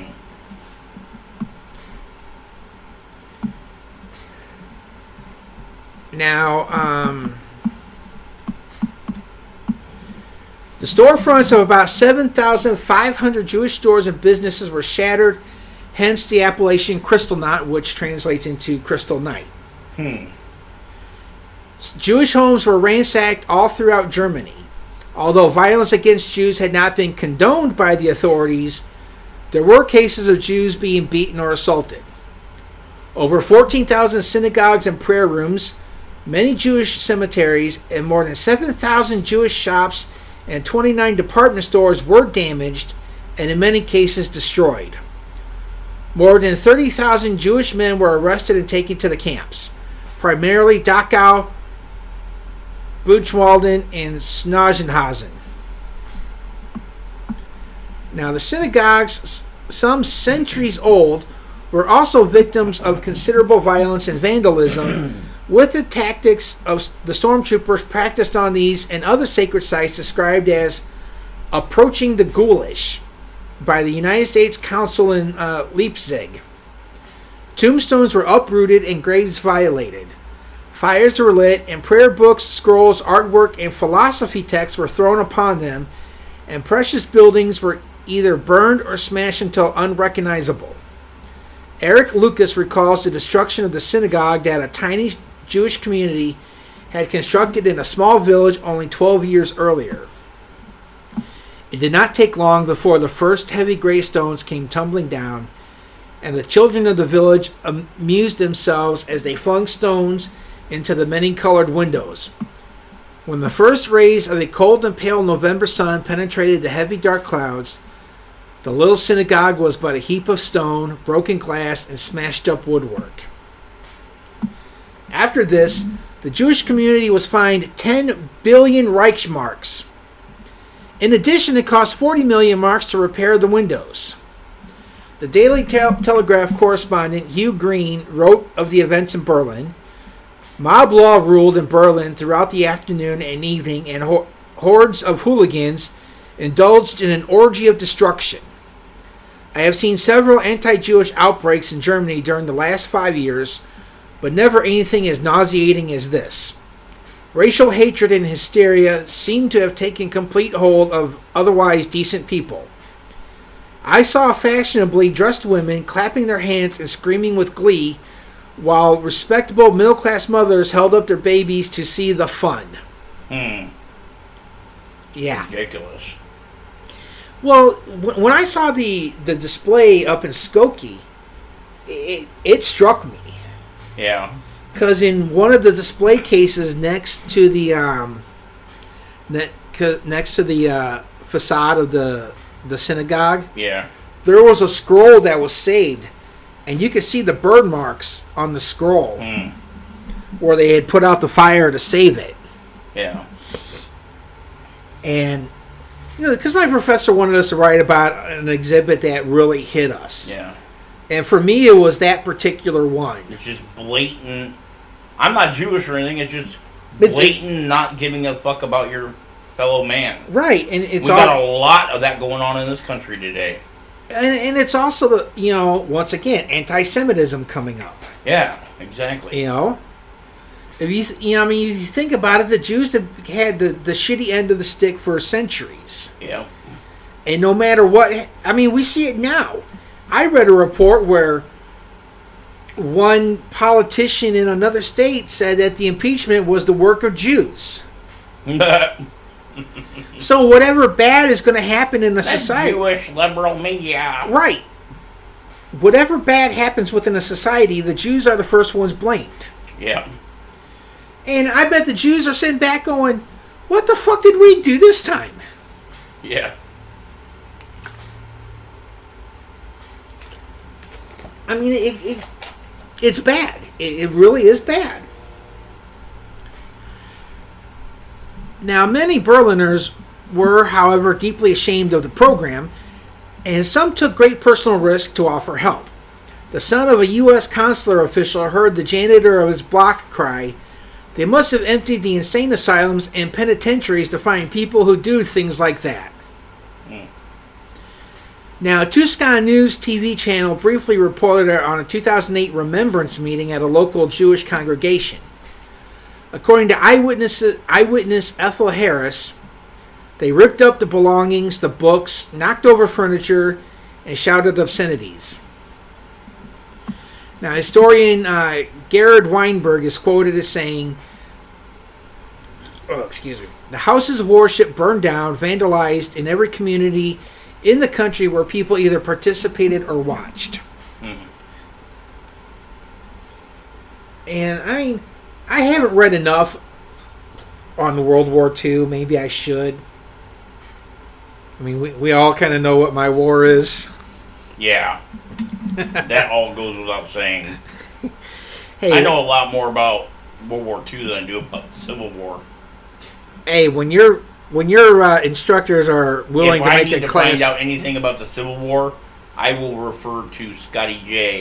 Now, um... the storefronts of about seven thousand five hundred Jewish stores and businesses were shattered, hence the appellation Kristallnacht, which translates into Crystal Night. Hmm. Jewish homes were ransacked all throughout Germany. Although violence against Jews had not been condoned by the authorities, there were cases of Jews being beaten or assaulted. Over fourteen thousand synagogues and prayer rooms, many Jewish cemeteries, and more than seven thousand Jewish shops and twenty-nine department stores were damaged and in many cases destroyed. More than thirty thousand Jewish men were arrested and taken to the camps, primarily Dachau, Buchenwalden, and Sachsenhausen. Now, the synagogues, some centuries old, were also victims of considerable violence and vandalism, with the tactics of the stormtroopers practiced on these and other sacred sites described as approaching the ghoulish by the United States Council in uh, Leipzig. Tombstones were uprooted and graves violated. Fires were lit, and prayer books, scrolls, artwork, and philosophy texts were thrown upon them, and precious buildings were either burned or smashed until unrecognizable. Eric Lucas recalls the destruction of the synagogue that a tiny Jewish community had constructed in a small village only twelve years earlier. It did not take long before the first heavy gravestones came tumbling down, and the children of the village amused themselves as they flung stones into the many-colored windows. When the first rays of a cold and pale November sun penetrated the heavy dark clouds, the little synagogue was but a heap of stone, broken glass, and smashed-up woodwork. After this, the Jewish community was fined ten billion Reichsmarks. In addition, it cost forty million marks to repair the windows. The Daily Tel- Telegraph correspondent Hugh Green wrote of the events in Berlin. Mob law ruled in Berlin throughout the afternoon and evening, and ho- hordes of hooligans indulged in an orgy of destruction. I have seen several anti-Jewish outbreaks in Germany during the last five years, but never anything as nauseating as this. Racial hatred and hysteria seem to have taken complete hold of otherwise decent people. I saw fashionably dressed women clapping their hands and screaming with glee, while respectable middle-class mothers held up their babies to see the fun. Hmm. Yeah. Ridiculous. Well, when I saw the, the display up in Skokie, it, it struck me. Yeah. Because in one of the display cases next to the um, ne- next to the uh, facade of the the synagogue, Yeah. there was a scroll that was saved, and you could see the burn marks on the scroll Mm. where they had put out the fire to save it. Yeah. And you know, because my professor wanted us to write about an exhibit that really hit us. Yeah. And for me, it was that particular one. It's just blatant. I'm not Jewish or anything. It's just It- blatant not giving a fuck about your fellow man. Right, and it's We've all, got a lot of that going on in this country today. and, and it's also the you know once again anti-Semitism coming up. Yeah, exactly. You know, if you th- you know, I mean, if you think about it, the Jews have had the, the shitty end of the stick for centuries, Yeah. and no matter what, I mean, we see it now. I read a report where one politician in another state said that the impeachment was the work of Jews. So whatever bad is going to happen in a That society, Jewish liberal media. right? Whatever bad happens within a society, the Jews are the first ones blamed. Yeah. And I bet the Jews are sitting back going, what the fuck did we do this time? Yeah. I mean, it, it it's bad. It, it really is bad. Now, many Berliners were, however, deeply ashamed of the program, and some took great personal risk to offer help. The son of a U S consular official heard the janitor of his block cry, "They must have emptied the insane asylums and penitentiaries to find people who do things like that." Mm. Now, Tuscan News T V channel briefly reported on a two thousand eight remembrance meeting at a local Jewish congregation. According to eyewitness, eyewitness Ethel Harris, they ripped up the belongings, the books, knocked over furniture, and shouted obscenities. Now, historian uh, Gerhard Weinberg is quoted as saying, oh, excuse me, "The houses of worship burned down, vandalized in every community in the country where people either participated or watched." Mm. And, I mean, I haven't read enough on World War Two. Maybe I should. I mean, we, we all kind of know what my war is. Yeah. That all goes without saying. Hey, I know a lot more about World War Two than I do about the Civil War. Hey, when your when your uh, instructors are willing if to I make need the to class, find out anything about the Civil War, I will refer to Scotty J.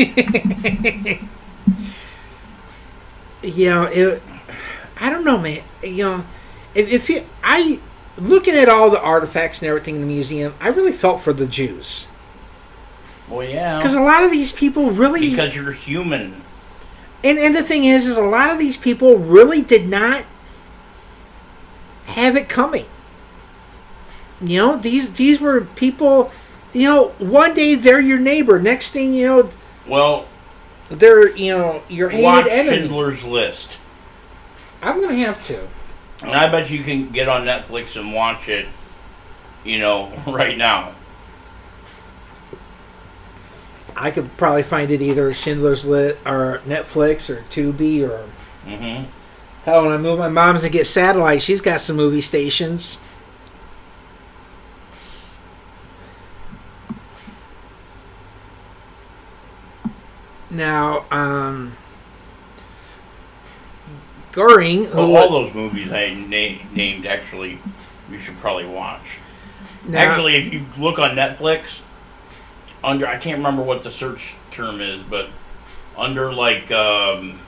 you know, it, I don't know, man. You know, if, if you, I looking at all the artifacts and everything in the museum, I really felt for the Jews. Well, yeah. Because a lot of these people really... Because you're human. And, and the thing is, is a lot of these people really did not have it coming. You know, these these were people, you know, one day they're your neighbor. Next thing you know... Well... They're, you know, your hated watch enemy. Schindler's List. I'm going to have to. And I bet you can get on Netflix and watch it, you know, right now. I could probably find it either Schindler's List or Netflix or Tubi or... Mm-hmm. Hell, when I move my mom's to get satellite, she's got some movie stations. Now, um... Goring, who Well, all those movies I na- named, actually, you should probably watch. now, Actually, if you look on Netflix, under I can't remember what the search term is, but under like, um,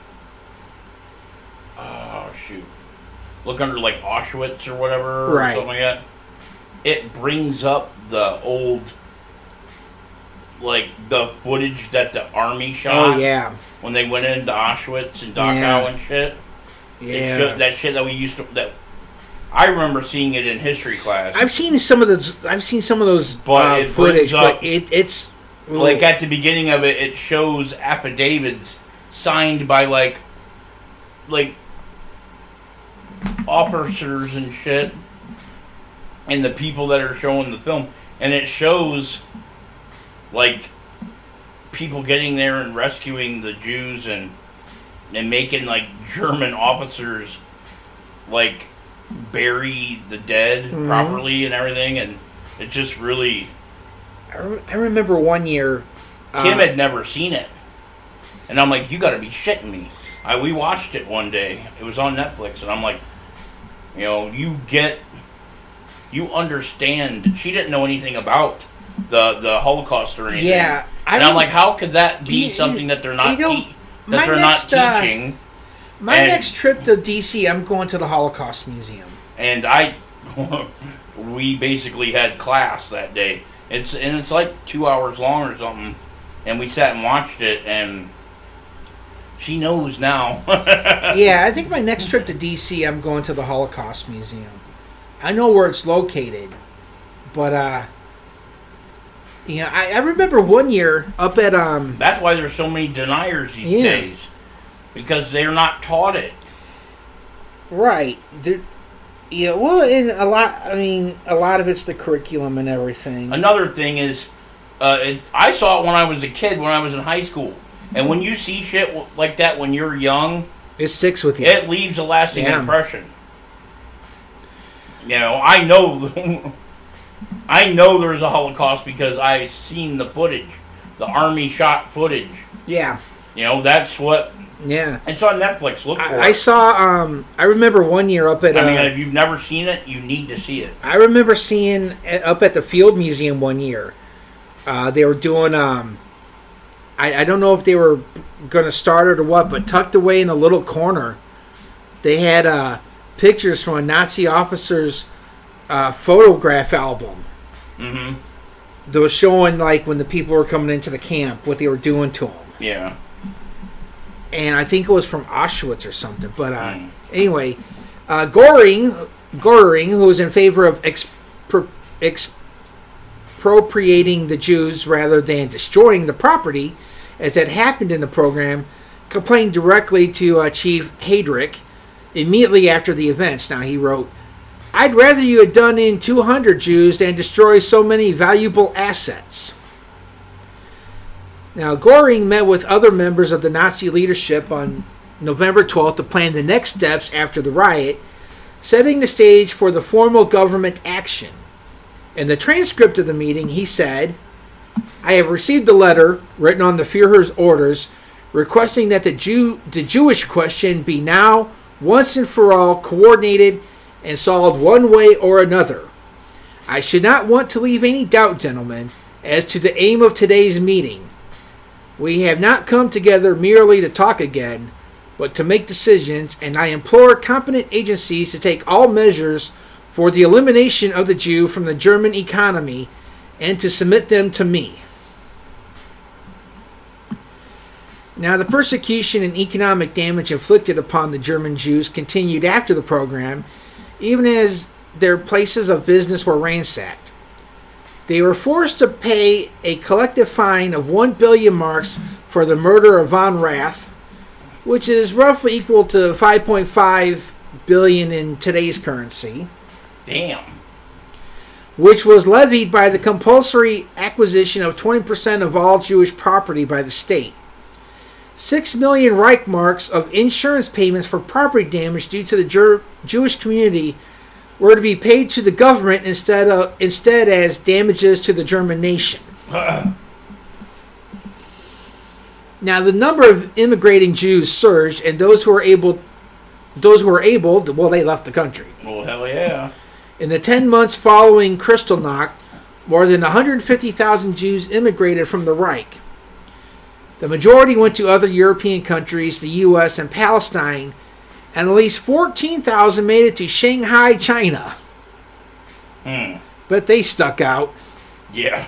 oh shoot, look under like Auschwitz or whatever, right. or something like that. It brings up the old, like the footage that the army shot. Oh yeah, when they went into Auschwitz and Dachau Yeah. and shit. yeah. Showed, that shit that we used to that I remember seeing it in history class. I've seen some of those. I've seen some of those But uh, it footage, brings up- but it, it's like at the beginning of it, it shows affidavits signed by like, like officers and shit, and the people that are showing the film, and it shows like people getting there and rescuing the Jews and and making like German officers like bury the dead Mhm. properly and everything, and it just really. I, rem- I remember one year. Uh, Kim had never seen it, and I'm like, "You got to be shitting me!" I we watched it one day. It was on Netflix, and I'm like, "You know, you get, you understand." She didn't know anything about the the Holocaust or anything. Yeah, I and I'm don't- like, "How could that be You- something that they're you not don't- te- that my they're next, not uh, teaching?" my and- next trip to D C, I'm going to the Holocaust Museum. And I, we basically had class that day. It's and it's like two hours long or something, and we sat and watched it, and she knows now. Yeah, I think my next trip to D C, I'm going to the Holocaust Museum. I know where it's located, but uh, you know, I, I remember one year up at um. That's why there's so many deniers these Yeah. days, because they're not taught it. Right. There, yeah, well, in a lot, I mean, a lot of it's the curriculum and everything. Another thing is, uh, it, I saw it when I was a kid, when I was in high school, and when you see shit w- like that when you're young, It sticks with you. it leaves a lasting Yeah. impression. You know, I know, I know there's a Holocaust because I seen the footage, the army shot footage. Yeah, You know, that's what. yeah. It's on Netflix. Look for I, I it. saw, um, I remember one year up at, I mean, uh, if you've never seen it, you need to see it. I remember seeing uh, up at the Field Museum one year, uh, they were doing, um, I, I don't know if they were going to start it or what, but tucked away in a little corner, they had uh, pictures from a Nazi officer's uh, photograph album. Mm-hmm. They were showing, like, when the people were coming into the camp, what they were doing to them. Yeah. And I think it was from Auschwitz or something. But uh, Mm. anyway, uh, Goring, Goring, who was in favor of expro- expropriating the Jews rather than destroying the property, as had happened in the program, complained directly to uh, Chief Heydrich immediately after the events. Now he wrote, "I'd rather you had done in two hundred Jews than destroy so many valuable assets." Now, Goring met with other members of the Nazi leadership on November twelfth to plan the next steps after the riot, setting the stage for the formal government action. In the transcript of the meeting, he said, "I have received a letter written on the Führer's orders requesting that the Jew, the Jewish question be now, once and for all, coordinated and solved one way or another. I should not want to leave any doubt, gentlemen, as to the aim of today's meeting. We have not come together merely to talk again, but to make decisions, and I implore competent agencies to take all measures for the elimination of the Jew from the German economy and to submit them to me." Now, the persecution and economic damage inflicted upon the German Jews continued after the program, even as their places of business were ransacked. They were forced to pay a collective fine of one billion marks for the murder of von Rath, which is roughly equal to five point five billion in today's currency, Damn. which was levied by the compulsory acquisition of twenty percent of all Jewish property by the state. Six million Reichmarks of insurance payments for property damage due to the Jer- Jewish community were to be paid to the government instead of instead as damages to the German nation. Now, the number of immigrating Jews surged, and those who were able Those who were able, well, they left the country. Well, hell yeah. In the ten months following Kristallnacht, more than one hundred fifty thousand Jews immigrated from the Reich. The majority went to other European countries, the U S and Palestine, and at least fourteen thousand made it to Shanghai, China. Hmm. But they stuck out. Yeah.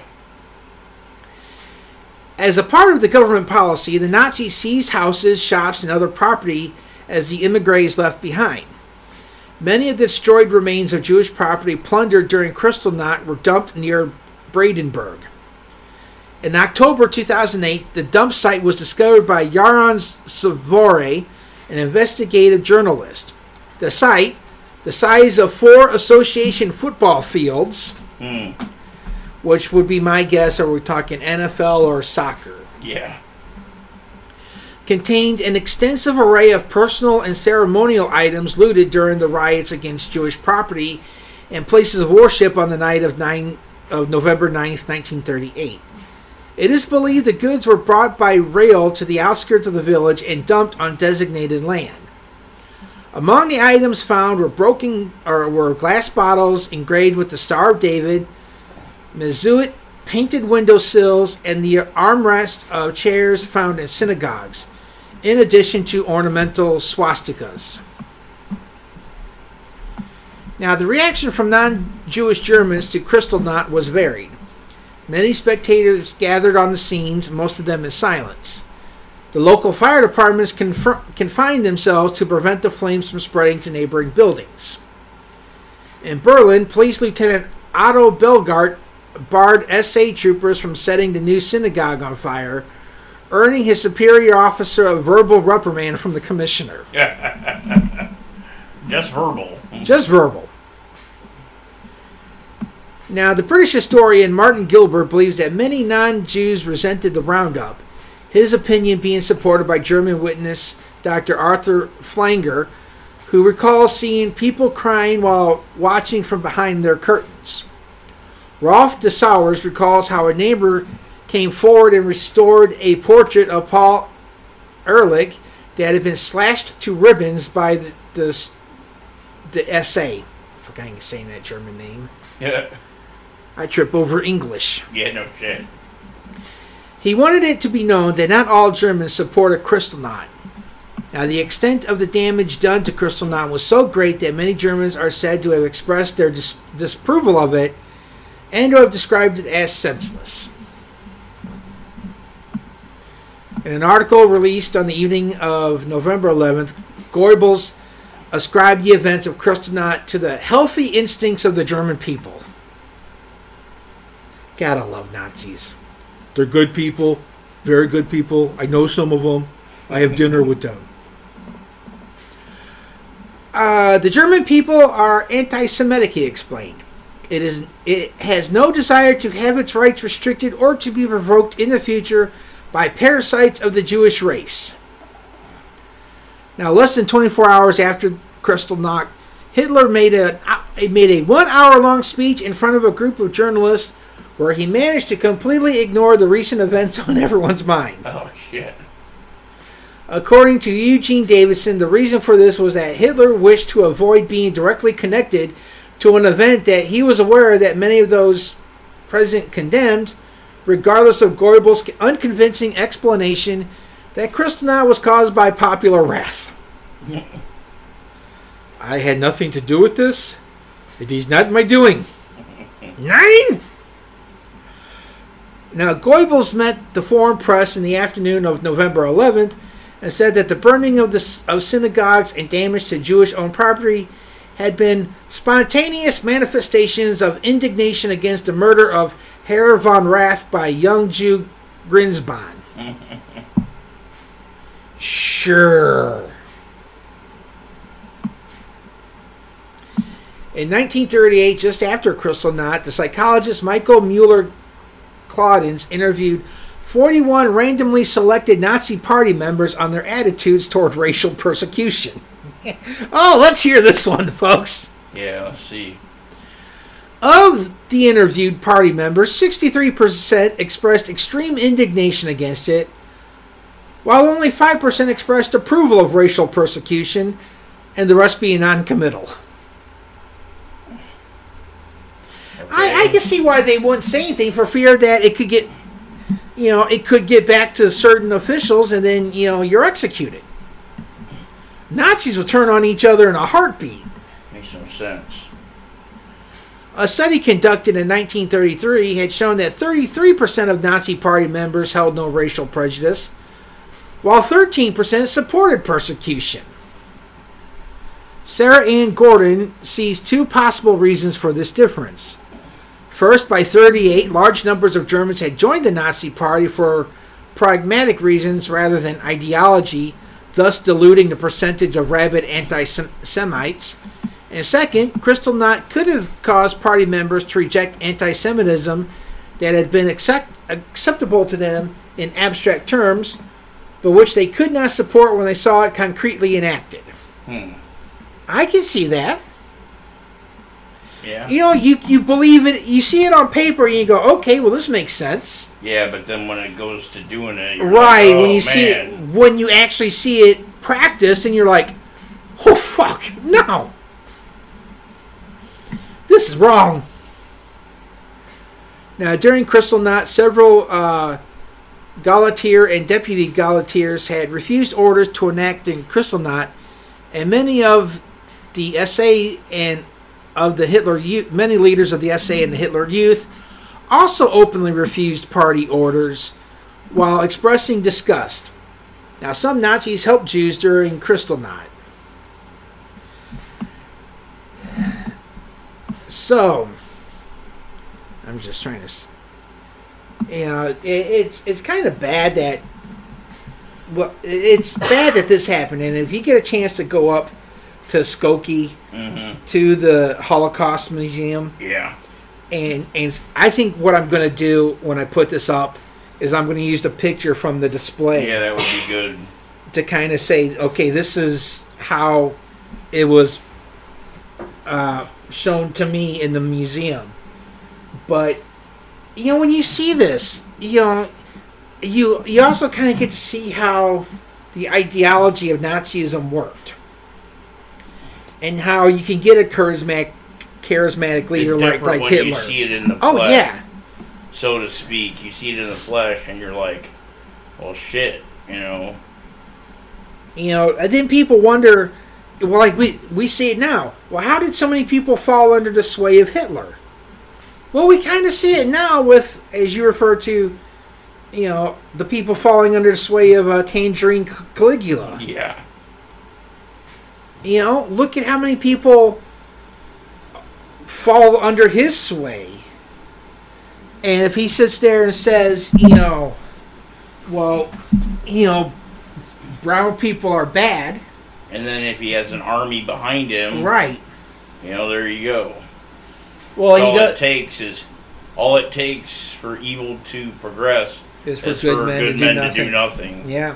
As a part of the government policy, the Nazis seized houses, shops, and other property as the immigrants left behind. Many of the destroyed remains of Jewish property plundered during Kristallnacht were dumped near Brandenburg. In October two thousand eight, the dump site was discovered by Yaron Savore, an investigative journalist. The site, the size of four association football fields, Hmm. which would be my guess, are we talking N F L or soccer, Yeah. contained an extensive array of personal and ceremonial items looted during the riots against Jewish property and places of worship on the night of, nine, of November ninth, nineteen thirty-eight. It is believed the goods were brought by rail to the outskirts of the village and dumped on designated land. Among the items found were broken or were glass bottles engraved with the Star of David, mezuzot, painted windowsills, and the armrests of chairs found in synagogues, in addition to ornamental swastikas. Now, the reaction from non-Jewish Germans to Kristallnacht was varied. Many spectators gathered on the scenes, most of them in silence. The local fire departments confer- confined themselves to prevent the flames from spreading to neighboring buildings. In Berlin, Police Lieutenant Otto Belgart barred S A troopers from setting the new synagogue on fire, earning his superior officer a verbal reprimand from the commissioner. Just verbal. Just verbal. Now, the British historian Martin Gilbert believes that many non-Jews resented the roundup, his opinion being supported by German witness Doctor Arthur Flanger, who recalls seeing people crying while watching from behind their curtains. Rolf de Sauers recalls how a neighbor came forward and restored a portrait of Paul Ehrlich that had been slashed to ribbons by the, the, the S A. I forgot saying that German name. Yeah. I trip over English. Yeah, no shit. He wanted it to be known that not all Germans supported Kristallnacht. Now, the extent of the damage done to Kristallnacht was so great that many Germans are said to have expressed their dis- disapproval of it and to have described it as senseless. In an article released on the evening of November eleventh, Goebbels ascribed the events of Kristallnacht to the healthy instincts of the German people. Gotta love Nazis. They're good people, very good people. I know some of them. I have dinner with them. Uh, the German people are anti-Semitic, he explained. It is. It has no desire to have its rights restricted or to be revoked in the future by parasites of the Jewish race. Now, less than twenty-four hours after Kristallnacht, Hitler made a made a one-hour-long speech in front of a group of journalists where he managed to completely ignore the recent events on everyone's mind. Oh, shit. According to Eugene Davidson, the reason for this was that Hitler wished to avoid being directly connected to an event that he was aware that many of those present condemned, regardless of Goebbels' unconvincing explanation that Kristallnacht was caused by popular wrath. I had nothing to do with this. It is not my doing. Nine! Now, Goebbels met the foreign press in the afternoon of November eleventh and said that the burning of, the, of synagogues and damage to Jewish-owned property had been spontaneous manifestations of indignation against the murder of Herr von Rath by young Jew Grinsbahn. Sure. In nineteen thirty-eight, just after Kristallnacht, the psychologist Michael Mueller-Claudens interviewed forty-one randomly selected Nazi party members on their attitudes toward racial persecution. Oh, let's hear this one, folks. Yeah, let's see. Of the interviewed party members, sixty-three percent expressed extreme indignation against it, while only five percent expressed approval of racial persecution, and the rest being non-committal. Okay. I, I can see why they wouldn't say anything for fear that it could get, you know, it could get back to certain officials and then, you know, you're executed. Nazis will turn on each other in a heartbeat. Makes no sense. A study conducted in nineteen thirty-three had shown that thirty-three percent of Nazi Party members held no racial prejudice, while thirteen percent supported persecution. Sarah Ann Gordon sees two possible reasons for this difference. First, by thirty-eight, large numbers of Germans had joined the Nazi Party for pragmatic reasons rather than ideology, thus diluting the percentage of rabid anti-Semites. And second, Kristallnacht could have caused party members to reject anti-Semitism that had been accept- acceptable to them in abstract terms, but which they could not support when they saw it concretely enacted. Hmm. I can see that. Yeah. You know, you, you believe it, you see it on paper and you go, okay, well, this makes sense. Yeah, but then when it goes to doing it, you're Right, like, oh, when you man. see it, when you actually see it practiced and you're like, oh, fuck, no. This is wrong. Now, during Kristallnacht, several uh, Gauleiter and deputy Gauletiers had refused orders to enact in Kristallnacht, and many of the S A and of the Hitler Youth, many leaders of the S A and the Hitler Youth also openly refused party orders while expressing disgust. Now, some Nazis helped Jews during Kristallnacht. So, I'm just trying to, you know, it, it's it's kind of bad that, well, it's bad that this happened. And if you get a chance to go up to Skokie, Mm-hmm. to the Holocaust Museum, Yeah. and and I think what I'm going to do when I put this up is I'm going to use the picture from the display. Yeah, that would be good. To kind of say, okay, this is how it was uh, shown to me in the museum. But, you know, when you see this, you know, you, you also kind of get to see how the ideology of Nazism worked. And how you can get a charismatic, charismatic leader It's like, different like when Hitler. you see it in the Oh, flesh, yeah. so to speak. You see it in the flesh, and you're like, well, shit, you know. You know, and then people wonder, well, like we, we see it now. Well, how did so many people fall under the sway of Hitler? Well, we kind of see it now with, as you refer to, you know, the people falling under the sway of uh, Tangerine Caligula. Yeah. You know, look at how many people fall under his sway. And if he sits there and says, you know, well, you know, brown people are bad. And then if he has an army behind him, Right. you know, there you go. Well, all he does, it takes is, all it takes for evil to progress is for is good for men, good to, do men nothing. to do nothing. Yeah.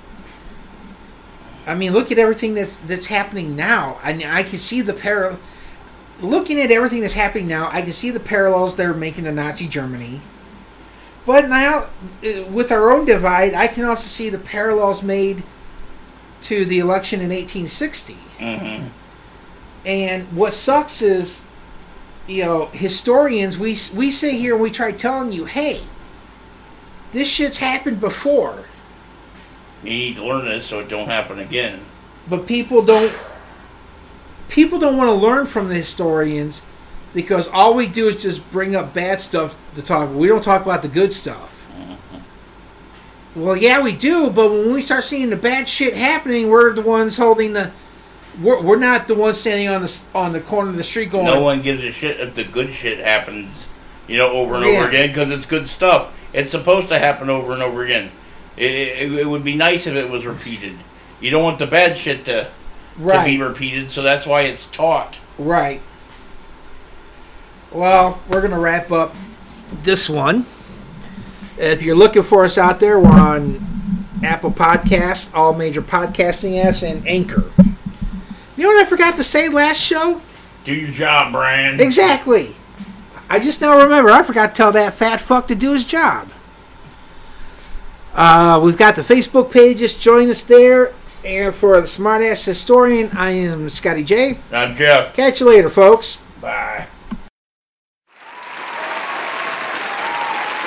I mean, look at everything that's that's happening now. I I can see the parallel. Looking at everything that's happening now, I can see the parallels they're making to Nazi Germany. But now, uh, with our own divide, I can also see the parallels made to the election in eighteen sixty. Mm-hmm. And what sucks is, you know, historians, we we sit here and we try telling you, hey, this shit's happened before. You need to learn this so it don't happen again. But people don't people don't want to learn from the historians because all we do is just bring up bad stuff to talk. We don't talk about the good stuff. Mm-hmm. Well, yeah, we do, but when we start seeing the bad shit happening, we're the ones holding the we're, we're not the ones standing on the on the corner of the street going, no one gives a shit if the good shit happens, you know, over and Yeah. over again because it's good stuff. It's supposed to happen over and over again. It, it, it would be nice if it was repeated. You don't want the bad shit to, right. to be repeated, so that's why it's taught. Right. Well, we're going to wrap up this one. If you're looking for us out there, we're on Apple Podcasts, all major podcasting apps, and Anchor. You know what I forgot to say last show? Do your job, Brian. Exactly. I just now remember. I forgot to tell that fat fuck to do his job. Uh, we've got the Facebook page. Just join us there. And for the Smartass Historian, I am Scotty J. I'm Jeff. Catch you later, folks. Bye.